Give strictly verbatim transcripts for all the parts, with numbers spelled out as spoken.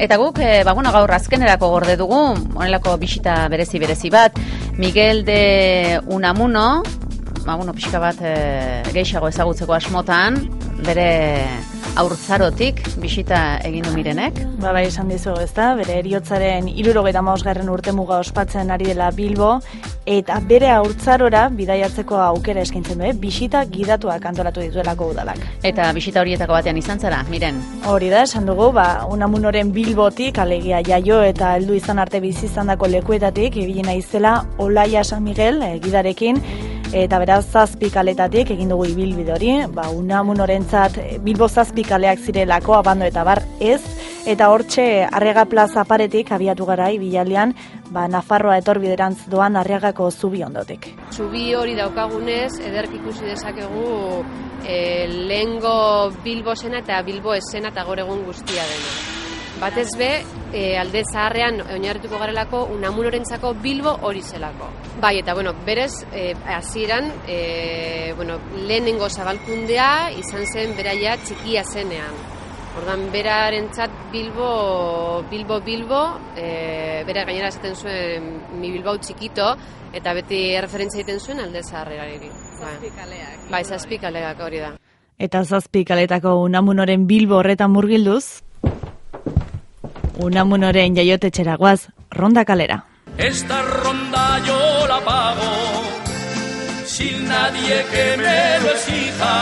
Eta guk, e, ba, bueno, gaur azkenerako gorde dugu, honelako bisita berezi berezi bat, Miguel de Unamuno, ba, bueno, pixka bat e, gehiago ezagutzeko asmotan, bere haurtzarotik bisita egin du Mirenek. Ba, bai, esan dizugu, ezta? Bere heriotzaren hirurogeita hamabosgarren urtemuga ospatzen ari dela Bilbo, eta bere haurtzarora bidaiatzeko aukera eskaintzen du, eh? Bisita gidatuak antolatu dituelako udalak. Eta bisita horietako batean izan zara, Miren? Hori da, esan dugu, ba, Unamunoren Bilbotik, alegia jaio eta heldu izan arte bizi izandako lekuetatik, ibili naizela Olaia San Miguel eh, gidarekin, eta beraz zazpi kaletatik egin dugu ibilbide hori, ba, Unamunorentzat Bilbo zazpi kaleak zirelako, abando eta bar ez, eta hortxe Arriaga Plaza paretik abiatu gara ibilaldean, ba, Nafarroa etorbiderantz doan Arriagako zubi ondotik. Zubi hori daukagunez, ederk ikusi dezakegu e, lehengo Bilbo zena eta Bilbo esena eta gaur egun guztia dena. Batez be, e, alde zaharrean oinarrituko garelako Unamunorentzako Bilbo hori zelako. Bai, eta bueno, berez, e, hasieran, e, bueno, lehenengo zabalkundea izan zen beraia txikia zenean. Ordan berarentzat Bilbo, Bilbo, Bilbo, e, bera gainera esaten zuen mi Bilbao txikito, eta beti erreferentzia egiten zuen alde zaharrerari. Zazpi kaleak. Bai, zazpi kaleak hori da. Eta zazpi kaletako Unamunoren Bilbo horretan murgilduz, Unamunoren jaiotetxera goaz, Ronda kalera. Esta ronda yo la pago sin nadie que me lo exija.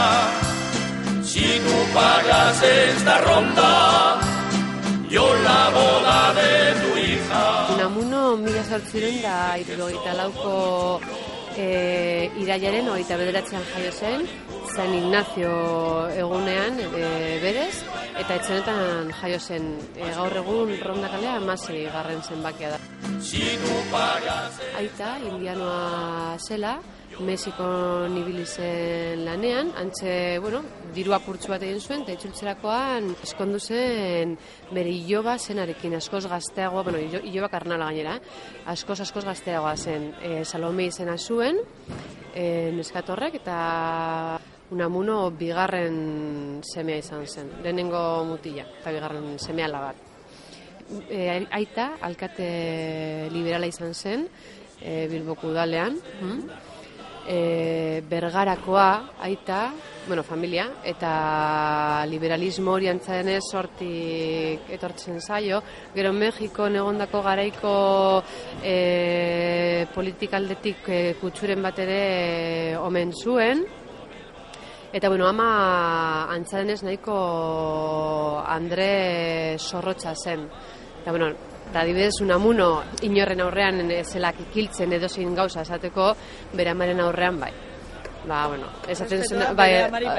Si tú pagas esta ronda, yo la boda de tu hija. Unamuno mila zortziehun eta hirurogeita lauko e, irailaren hogeita bederatzean jaio zen, San Ignacio egunean e, berez, eta etxenetan jaio zen. E, gaur egun Ronda kalea hamasei garren zenbakia da. Aita, indianoa zela, Mexikon ibili zen lanean, antxe, bueno, diru apurtzu bat egin zuen, eta itzultzerakoan eskondu zen bere iloba zenarekin, askoz gazteagoa, bueno, iloba karnala gainera, askoz, askoz gazteagoa zen, e, Salome izena zuen, e, neskatorrek, eta Unamuno bigarren semea izan zen, lehenengo mutila, eta bigarren semeala bat. E, aita, alkate liberala izan zen, e, Bilboko udalean, e, Bergarakoa, aita, bueno, familia, eta liberalismo hori antzadenez hortik etortzen zaio, gero Mexikon egondako garaiko e, politikaldetik e, kutsuren bat ere e, omen zuen. Eta, bueno, ama antzadenez nahiko Andre Zorrotza zen. Eta, bueno, eta adibidez Unamuno inorren aurrean zelak ikiltzen edozein gauza esateko, bere amaren aurrean bai. Ba, bueno, esaten zen... Bai,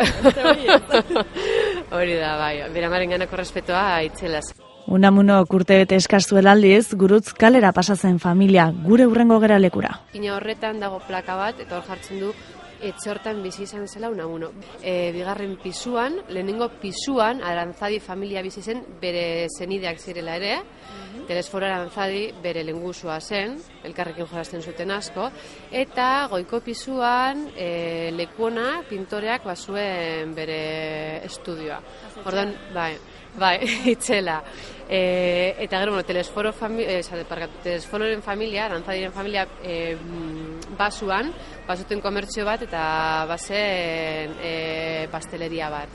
hori da, bai, bere amaren ganako respetoa itzelaz. Unamuno urtebete eskastuel aldiz, Gurutz kalera pasatzen familia, gure hurrengo geralekura. Ina horretan dago plaka bat, eta hor jartzen du, etxe hortan bizi izan zela Unamuno. E, bigarren pisuan, lehenengo pisuan, Aranzadi familia bizi zen, bere zenideak zirela ere, mm-hmm. Telesforo Aranzadi bere lengusua zen, elkarrekin jolasten zuten asko, eta goiko pisuan e, lekuona pintoreak bazuen bere estudioa. Ordan, bai, bai, itzela. E, eta gero, bueno, Telesforo fami eh, Telesfororen familia, Aranzadiren familia e, basuan, basuten komertzio bat eta bazen e, pasteleria bat.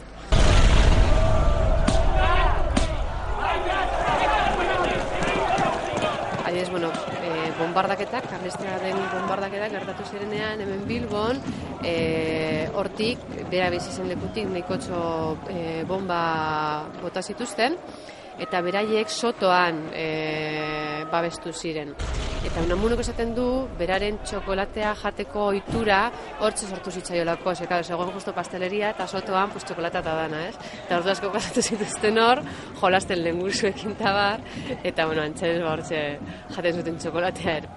Adibidez, bueno, e, bombardaketak, karlistearen bombardaketak gertatu zirenean hemen Bilbon, e, hortik, bera bizi zen lekutik, nahikotxo e, bomba bota zituzten, eta beraiek sotoan e, babestu ziren. Eta Unamunok esaten du, beraren txokolatea jateko ohitura hortxe sortu zitzaiolako, ze claro, zegoen justo pasteleria eta sotoan pues txokolata eta dana, ez? Eta ordu asko pasatu zituzten hor, jolasten lengusuekin tabar, eta bueno, antxez hortxe jaten zuten txokolatea ere.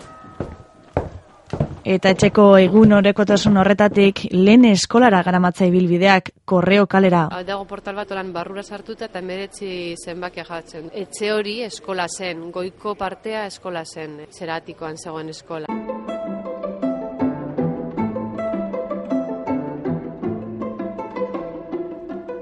Eta etxeko egun orekotasun horretatik lehen eskolara garamatza ibilbideak Korreo kalera. Dago portal bat olan barrura sartuta eta hemeretzi zenbakia jatzen. Etxe hori eskola zen, goiko partea eskola zen, Zeratikoan zegoen eskola.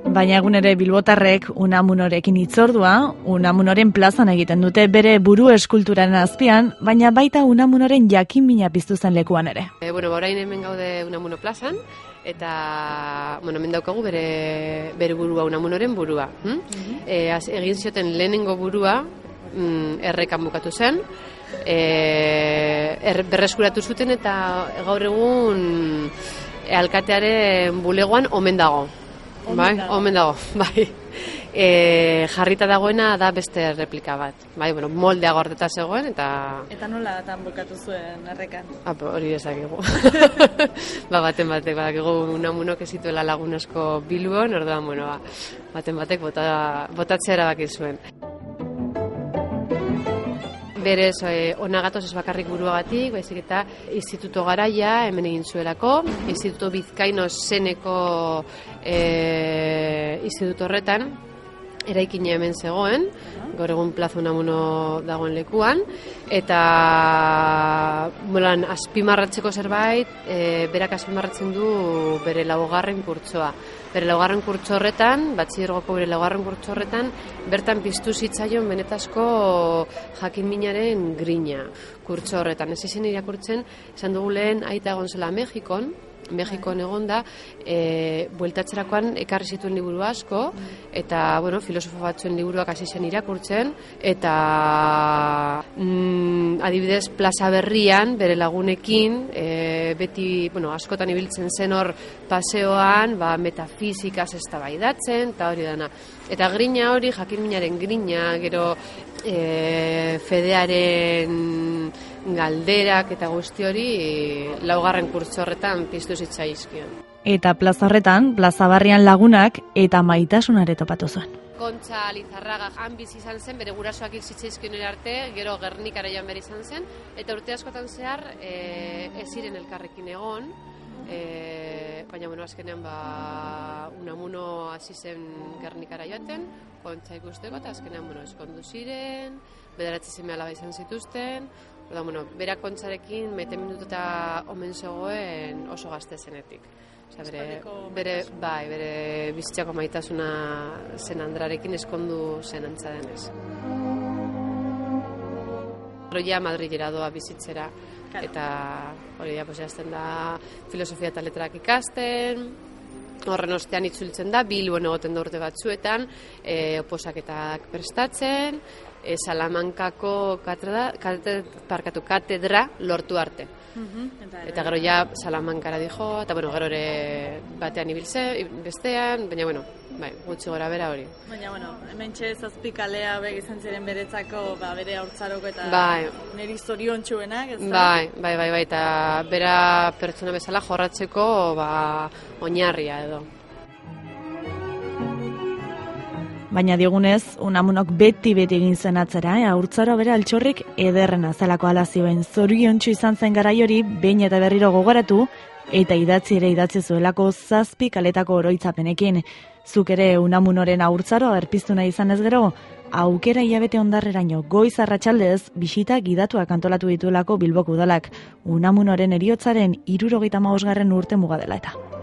Baina egun ere bilbotarrek Unamunorekin hitzordua, Unamunoren plazan egiten dute bere buru eskulturaren azpian, baina baita Unamunoren jakinmina piztu zen lekuan ere. E, bueno, orain hemen gaude Unamuno plazan, eta bueno, hemen daukagu bere, bere burua, Unamunoren burua. Hm? Mm-hmm. e, az, egin zioten lehenengo burua, mm, errekan bukatu zen, e, er, berreskuratu zuten eta gaur egun e, alkatearen bulegoan omen dago. Bai, omen dago, bai. E, jarrita dagoena da beste replika bat. Bai, bueno, moldea gordeta zegoen eta... Eta nola tan bukatu zuen errekan? Apo, hori ezakigu. ba, baten batek, badakigu Unamunok ez zituela lagun asko Bilbon, orduan, bueno, ba, baten batek bota, botatzea erabaki zuen. Berez, eh, ona gatoz ez bakarrik buruagatik, baizik eta Instituto Garaia hemen egin zuelako, Instituto Bizkaino zeneko eh, instituto horretan, eraikina hemen zegoen, gaur egun Plaza Unamuno dagoen lekuan, eta molan, azpimarratzeko zerbait, e, berak azpimarratzen du bere laugarren kurtsoa. Bere laugarren kurtso horretan, batxilergoko bere laugarren kurtso horretan, bertan piztu zitzaion benetazko jakinminaren grina kurtso horretan. Ez izan irakurtzen, esan dugu lehen aita egon zela Mexikon, Mexikon egon da, e, bueltatzerakoan ekarri zituen liburu asko, eta, bueno, filosofo batzuen liburuak hasi zen irakurtzen, eta mm, adibidez, Plaza Berrian, bere lagunekin, e, beti, bueno, askotan ibiltzen zen hor paseoan, ba, metafizikaz eztabaidatzen, eta hori dana. Eta grina hori, jakinminaren grina, gero e, fedearen galderak eta guzti hori laugarren kurtso horretan piztu zitzaizkion. Eta plaza horretan, Plaza Barrian lagunak eta maitasunare topatu zuen. Kontxa Lizarraga han bizi izan zen, bere gurasoak hil zitzaizkion arte, gero Gernikara joan behar izan zen, eta urte askotan zehar e, ez ziren elkarrekin egon, e, baina bueno, azkenean ba, Unamuno hasi zen Gernikara joaten, Kontxa ikusteko, eta azkenean bueno, eskondu ziren, bederatzi seme alaba izan zituzten, Oda, bueno, bera Kontxarekin mete minututa omen zegoen oso gazte zenetik. Osea, bere, bere, bai, bere bizitzako maitasuna zen Andrarekin eskondu zen antza denez. Ja Madrilera doa bizitzera, eta hori ja, pues, jazten da filosofia eta letrak ikasten, horren ostean itzultzen da, Bilbon egoten da urte batzuetan, e, oposaketak prestatzen, e, Salamankako katedra, katedra, parkatu, katedra lortu arte. Uh-huh. Eta, eta gero ja Salamankara dijo, eta bueno, gero ere batean ibiltze, bestean, baina bueno, bai, gutxi gora bera hori. Baina bueno, hemen txe zazpikalea beg izan ziren beretzako, ba, bere haurtzaroko eta bai. Neri zorion txuenak, ez da? Bai, bai, bai, bai, eta bera pertsona bezala jorratzeko, ba, oinarria edo. Baina digunez, Unamunok beti-beti egin zen atzera, eh? Haurtzaro bere altxorrik ederrena zelako alazioen zoriontsu izan zen garai hori, behin eta berriro gogoratu, eta idatzi ere idatzi zuelako zazpi kaletako oroitzapenekin. Zuk ere Unamunoren haurtzaro agerpiztu nahi izan ez gero, aukera hilabete ondarreraino goiz arratsaldez bisita gidatuak antolatu dituelako Bilboko udalak, Unamunoren heriotzaren hirurogeita hamabosgarren urte muga dela eta.